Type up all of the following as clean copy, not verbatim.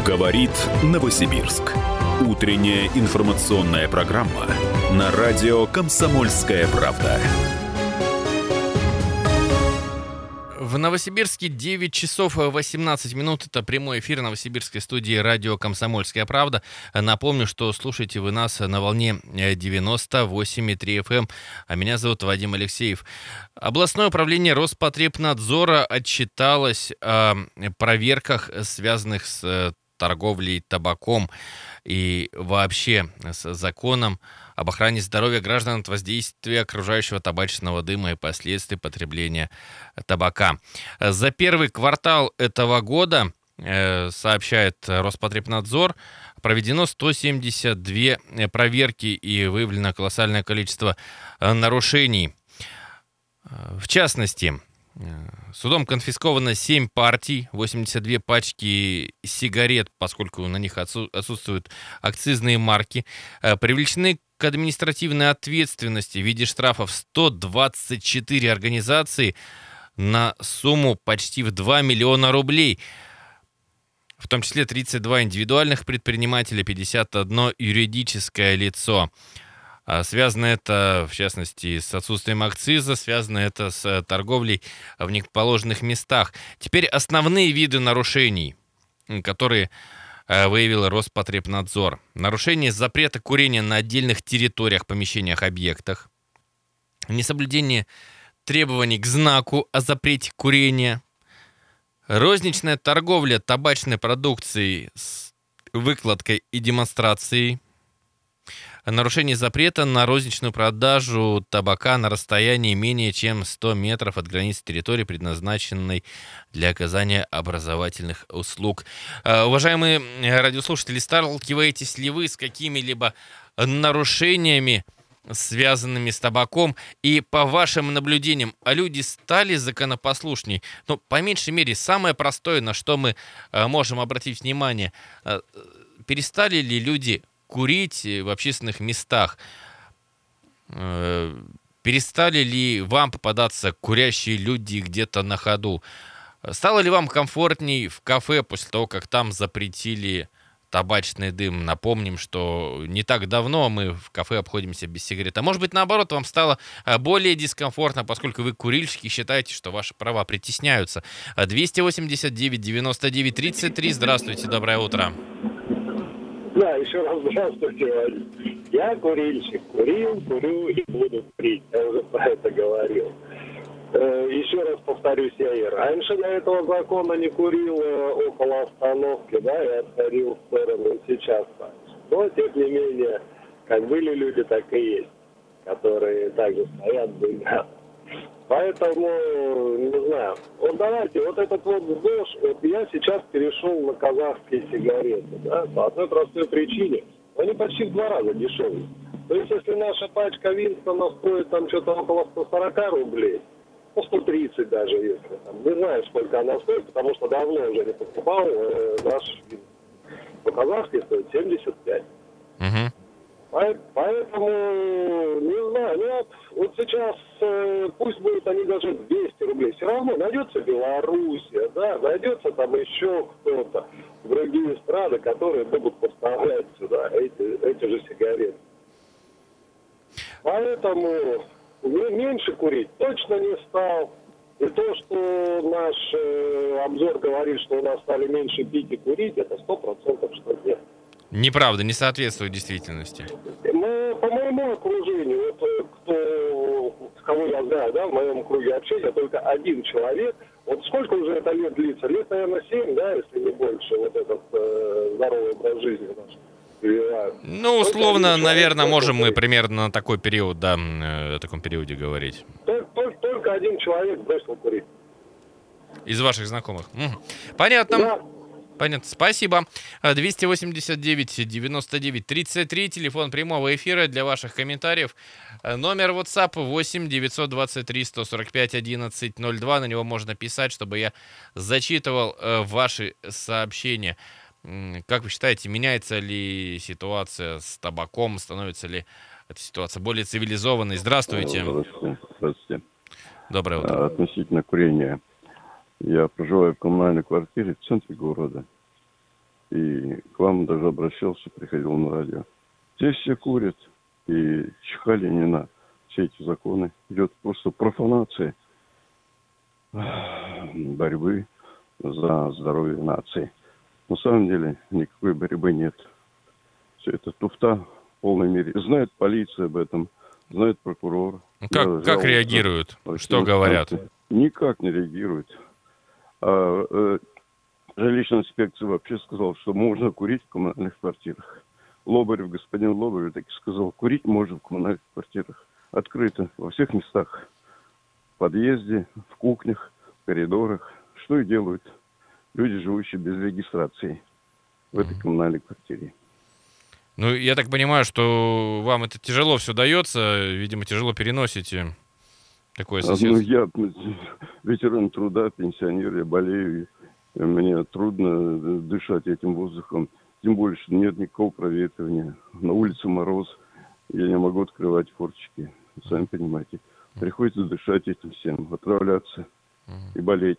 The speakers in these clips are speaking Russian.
Говорит Новосибирск. Утренняя информационная программа на радио «Комсомольская правда». В Новосибирске 9 часов 18 минут. Это прямой эфир новосибирской студии радио «Комсомольская правда». Напомню, что слушаете вы нас на волне 98,3 FM. А меня зовут Вадим Алексеев. Областное управление Роспотребнадзора отчиталось о проверках, связанных с торговлей табаком и вообще с законом об охране здоровья граждан от воздействия окружающего табачного дыма и последствий потребления табака. За первый квартал этого года, сообщает Роспотребнадзор, проведено 172 проверки и выявлено колоссальное количество нарушений. В частности, судом конфисковано 7 партий, 82 пачки сигарет, поскольку на них отсутствуют акцизные марки. Привлечены к административной ответственности в виде штрафов 124 организации на сумму почти в 2 миллиона рублей. В том числе 32 индивидуальных предпринимателя, 51 юридическое лицо. Связано это, в частности, с отсутствием акциза, связано это с торговлей в неположенных местах. Теперь основные виды нарушений, которые выявил Роспотребнадзор. Нарушение запрета курения на отдельных территориях, помещениях, объектах. Несоблюдение требований к знаку о запрете курения. Розничная торговля табачной продукцией с выкладкой и демонстрацией. Нарушение запрета на розничную продажу табака на расстоянии менее чем 100 метров от границы территории, предназначенной для оказания образовательных услуг. Уважаемые радиослушатели, сталкиваетесь ли вы с какими-либо нарушениями, связанными с табаком? И по вашим наблюдениям, люди стали законопослушней? Ну, по меньшей мере, самое простое, на что мы можем обратить внимание, перестали ли люди курить в общественных местах? Перестали ли вам попадаться курящие люди где-то на ходу? Стало ли вам комфортней в кафе после того, как там запретили табачный дым? Напомним, что не так давно мы в кафе обходимся без сигарет. А может быть, наоборот, вам стало более дискомфортно, поскольку вы курильщики, считаете, что ваши права притесняются. 289-99-33. Здравствуйте, доброе утро. Да, еще раз здравствуйте, Вадим. Я курильщик. Курил, курю и буду курить. Я уже про это говорил. Еще раз повторюсь, я и раньше до этого закона не курил около остановки, да, и отходил в сторону, и сейчас так. Но, тем не менее, как были люди, так и есть, которые также стоят, дымят. Поэтому, не знаю, вот давайте, вот этот вот ЗОЖ, вот я сейчас перешел на казахские сигареты, да, по одной простой причине. Они почти в 2 раза дешевле. То есть, если наша пачка Винстона стоит там что-то около 140 рублей, ну, 130 даже, если там, не знаю, сколько она стоит, потому что давно уже не покупал наш Винстон. По-казахски стоит 75. Угу. Поэтому, не знаю, ну, вот сейчас пусть будут они даже 200 рублей, все равно найдется Белоруссия, да, найдется там еще кто-то, другие страны, которые будут поставлять сюда эти же сигареты. Поэтому меньше курить точно не стал. И то, что наш обзор говорит, что у нас стали меньше пить и курить, это 100% что нет. Неправда, не соответствует действительности. Ну, по моему окружению, вот кого я знаю, да, в моем круге общения, только один человек. Вот сколько уже это лет длится? Лет, наверное, 7, да, если не больше, вот этот здоровый образ жизни наш. Ну, условно, наверное, можем мы примерно на такой период, да, о таком периоде говорить. Только один человек бросил курить. Из ваших знакомых? Угу. Понятно. Да. Понятно, спасибо. 289-99-33, телефон прямого эфира для ваших комментариев. Номер WhatsApp 8-923-145-1102. На него можно писать, чтобы я зачитывал ваши сообщения. Как вы считаете, меняется ли ситуация с табаком? Становится ли эта ситуация более цивилизованной? Здравствуйте. Здравствуйте. Доброе утро. Относительно курения. Я проживаю в коммунальной квартире в центре города. И к вам даже обращался, приходил на радио. Здесь все курят. И чихали не на все эти законы. Идет просто профанация борьбы за здоровье нации. На самом деле никакой борьбы нет. Все это туфта в полной мере. Знает полиция об этом, знает прокурор. Как реагируют? Что говорят? Никак не реагируют. Жилищная инспекция вообще сказала, что можно курить в коммунальных квартирах. Господин Лобарев так и сказал, курить можно в коммунальных квартирах. Открыто во всех местах. В подъезде, в кухнях, в коридорах. Что и делают люди, живущие без регистрации в этой коммунальной квартире. Ну, я так понимаю, что вам это тяжело все дается, видимо, тяжело переносите такое соседство. Я ветеран труда, пенсионер, я болею, и мне трудно дышать этим воздухом. Тем более, что нет никакого проветривания. На улице мороз, я не могу открывать форточки. Сами понимаете. Приходится дышать этим всем, отравляться и болеть.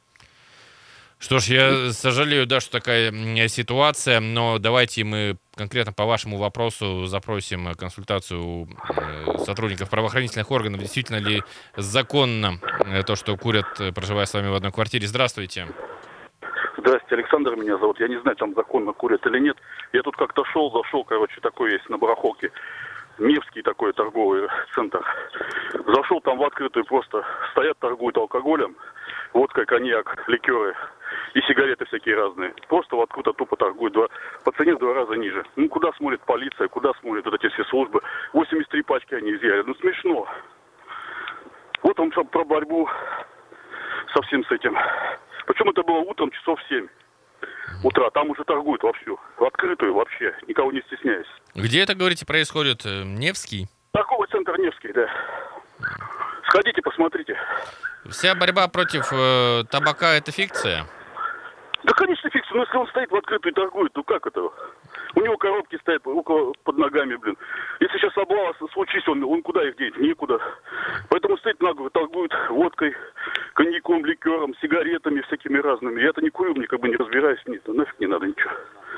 Что ж, я сожалею, да, что такая ситуация, но давайте мы конкретно по вашему вопросу запросим консультацию у сотрудников правоохранительных органов. Действительно ли законно то, что курят, проживая с вами в одной квартире? Здравствуйте. Здравствуйте, Александр меня зовут. Я не знаю, там законно курят или нет. Я тут как-то зашел, такой есть на барахолке. Невский такой торговый центр. Зашел там в открытую, просто стоят, торгуют алкоголем, водкой, коньяк, ликеры и сигареты всякие разные. Просто вот откуда тупо торгуют по цене в 2 раза ниже. Ну, куда смотрит полиция, куда смотрят вот эти все службы. 83 пачки они изъяли. Ну, смешно. Вот он про борьбу со всем с этим. Причем это было утром, часов 7 утра. Там уже торгуют вовсю. В открытую вообще, никого не стесняясь. Где это, говорите, происходит? Невский? Торговый центр Невский, да. Сходите, посмотрите. Вся борьба против табака — это фикция? Да, конечно, фикция. Но если он стоит в открытую и торгует, то как это? У него коробки стоят под ногами, блин. Если сейчас облава случись, он куда их деть? Никуда. Поэтому стоит нагло, торгует водкой, коньяком, ликером, сигаретами всякими разными. Я-то не курю, мне как бы не разбираюсь. Нет, нафиг не надо ничего.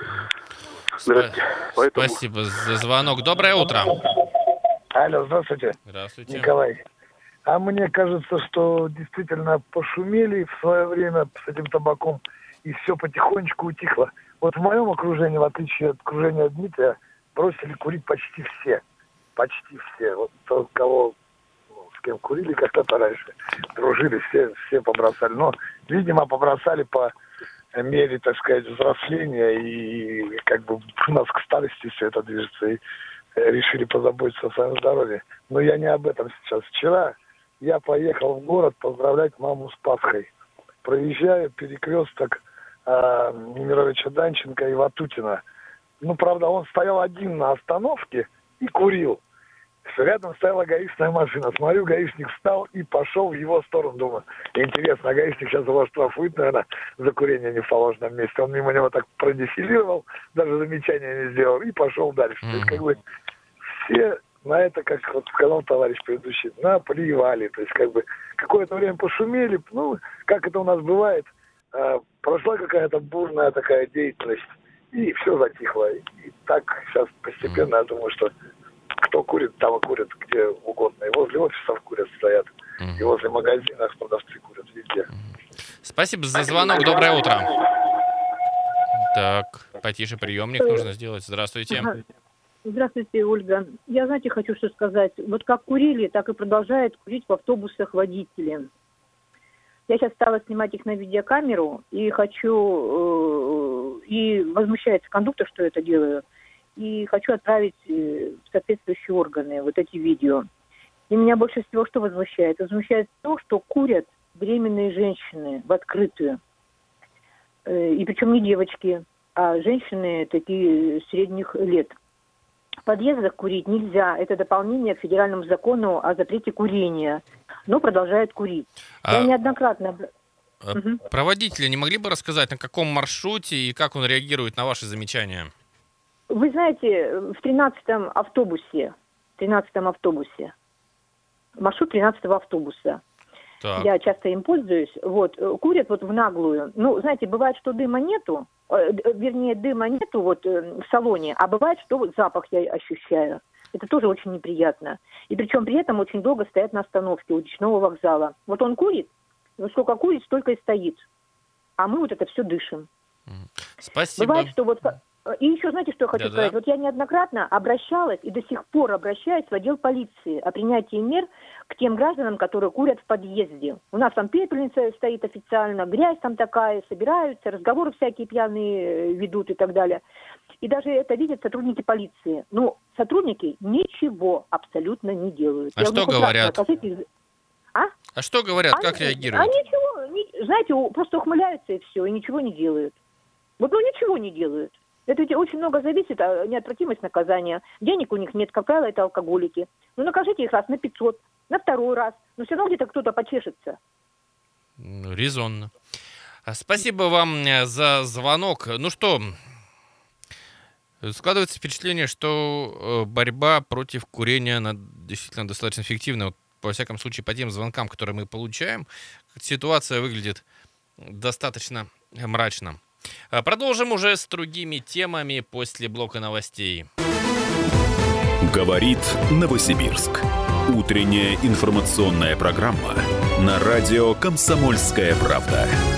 Спасибо за звонок. Доброе утро. Алло, здравствуйте. Здравствуйте. Николай. А мне кажется, что действительно пошумели в свое время с этим табаком, и все потихонечку утихло. Вот в моем окружении, в отличие от окружения Дмитрия, бросили курить почти все. Почти все. Вот тот, кого, с кем курили когда-то раньше, дружили, все побросали. Но, видимо, побросали по мере, так сказать, взросления, и как бы у нас к старости все это движется, и решили позаботиться о своем здоровье. Но я не об этом сейчас. Вчера я поехал в город поздравлять маму с Пасхой. Проезжаю перекресток Немировича Данченко и Ватутина. Ну, правда, он стоял один на остановке и курил. Рядом стояла гаишная машина. Смотрю, гаишник встал и пошел в его сторону. Думаю, интересно, а гаишник сейчас его штрафует, наверное, за курение не в положенном месте. Он мимо него так продефилировал, даже замечания не сделал, и пошел дальше. То есть, как бы, все на это, как вот сказал товарищ предыдущий, наплевали. То есть, как бы, какое-то время пошумели. Ну, как это у нас бывает, прошла какая-то бурная такая деятельность, и все затихло. И так сейчас постепенно, я думаю, что кто курит, там и курят где угодно. И возле офисов курят, стоят. И возле магазинов продавцы курят везде. Спасибо за звонок. Доброе утро. Так, потише приемник нужно сделать. Здравствуйте. Здравствуйте, Ольга. Я, знаете, хочу что сказать. Вот как курили, так и продолжают курить в автобусах водители. Я сейчас стала снимать их на видеокамеру и хочу... и возмущается кондуктор, что я это делаю. И хочу отправить в соответствующие органы вот эти видео. И меня больше всего что возмущает? Возмущает то, что курят беременные женщины в открытую. И причем не девочки, а женщины такие средних лет. В подъездах курить нельзя. Это дополнение к федеральному закону о запрете курения. Но продолжают курить. Я неоднократно... Про водителя не могли бы рассказать, на каком маршруте и как он реагирует на ваши замечания? Вы знаете, в 13-м автобусе, маршрут 13-го автобуса, Так. Я часто им пользуюсь. Вот, курят вот в наглую. Ну, знаете, бывает, что дыма нету, дыма нету вот в салоне, а бывает, что вот запах я ощущаю. Это тоже очень неприятно. И причем при этом очень долго стоят на остановке у речного вокзала. Вот он курит, ну сколько курит, столько и стоит. А мы вот это все дышим. Спасибо. Бывает, что вот... И еще, знаете, что я хочу Да-да. сказать? Вот я неоднократно обращалась и до сих пор обращаюсь в отдел полиции о принятии мер к тем гражданам, которые курят в подъезде. У нас там пепельница стоит официально, грязь там такая, собираются, разговоры всякие пьяные ведут и так далее. И даже это видят сотрудники полиции. Но сотрудники ничего абсолютно не делают. А что говорят? А что говорят? Как реагируют? Ничего, знаете, просто ухмыляются и все, и ничего не делают. Вот, ничего не делают. Это ведь очень много зависит, неотвратимость наказания. Денег у них нет, как правило, это алкоголики. Накажите их раз на 500, на второй раз. Но все равно где-то кто-то почешется. Резонно. Спасибо вам за звонок. Ну что, складывается впечатление, что борьба против курения, она действительно достаточно эффективна. Вот, во всяком случае, по тем звонкам, которые мы получаем, ситуация выглядит достаточно мрачно. Продолжим уже с другими темами после блока новостей. Говорит Новосибирск. Утренняя информационная программа на радио «Комсомольская правда».